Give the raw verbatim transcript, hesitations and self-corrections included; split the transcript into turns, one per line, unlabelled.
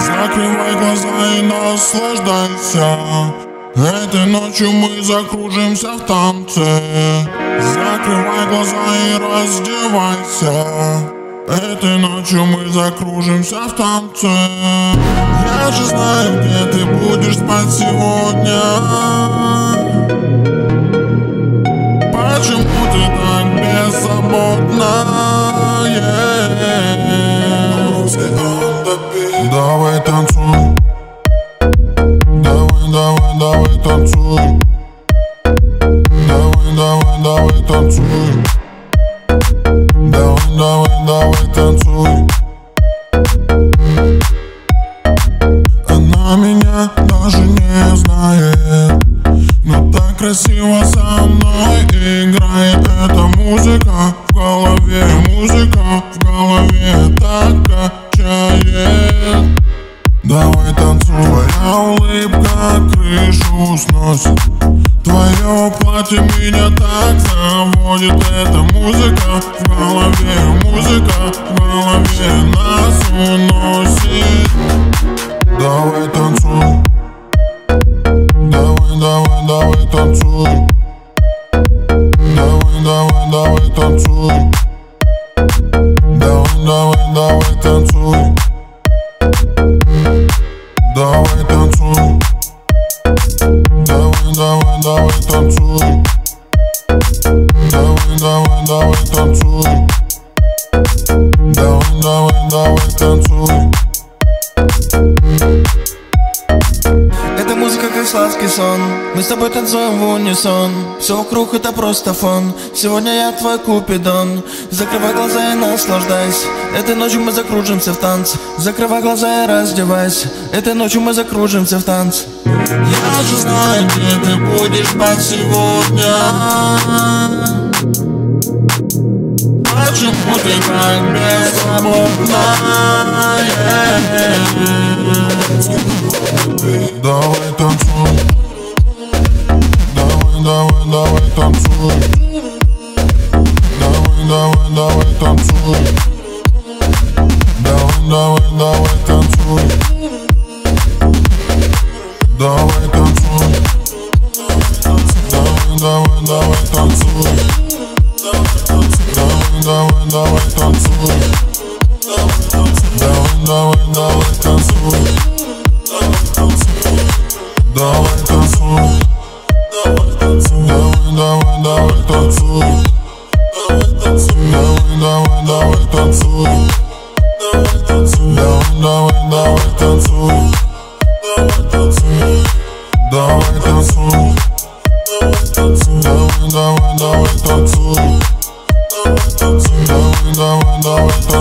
Закрывай глаза и наслаждайся. Этой ночью мы закружимся в танце. Закрывай глаза и раздевайся. Этой ночью мы закружимся в танце. Я же знаю, где ты будешь спать сегодня. Почему ты так беззаботна? Yeah. Давай танцуй. Давай, давай, давай танцуй. Давай, давай, давай танцуй. Давай, давай, давай танцуй. Она меня даже не знает, но так красиво со мной играет эта музыка. В голове музыка, в голове так качает. Давай танцуй. Твоя улыбка крышу сносит. Твое платье меня так заводит. Эта музыка, в голове музыка, в голове нас уносит. Давай танцуй. Давай, давай, давай танцуй. Давай, давай, давай танцуй. Давай, давай, давай танцуй. Давай танцуй. Давай, давай, давай танцуй. Давай, давай, давай танцуй. Давай, давай, давай танцуй.
Эта музыка как сладкий сон. Мы с тобой танцуем в унисон. Все вокруг это просто фон. Сегодня я твой Купидон. Закрывай глаза и наслаждайся. Этой ночью мы закружимся в танце. Закрывай глаза и раздевайся. Этой ночью мы закружимся в танце.
Я же знаю, где ты будешь спать сегодня. Почему ты так беззаботна? Давай танцуй. Давай, давай, давай танцуй. Давай, давай, давай танцуй. Давай, давай, давай танцуй. Давай танцуй. Давай, давай, давай танцуй. Давай, давай, давай танцуй. Давай, давай, давай танцуй. Давай танцуй. Давай, давай, давай танцуй. Давай, давай, давай танцуй. Давай, давай, давай танцуй. Давай танцуй. Давай танцуй. Давай, давай, давай танцуй. Давай, давай, давай